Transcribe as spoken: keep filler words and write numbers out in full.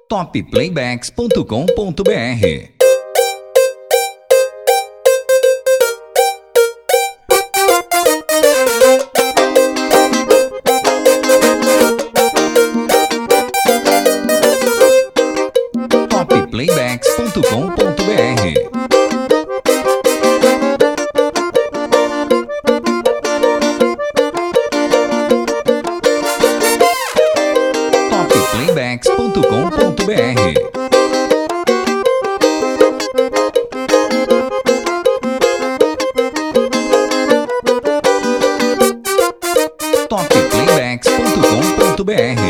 top playbacks ponto com ponto br. top playbacks ponto com ponto br. top playbacks ponto com ponto br. top playbacks ponto com ponto br.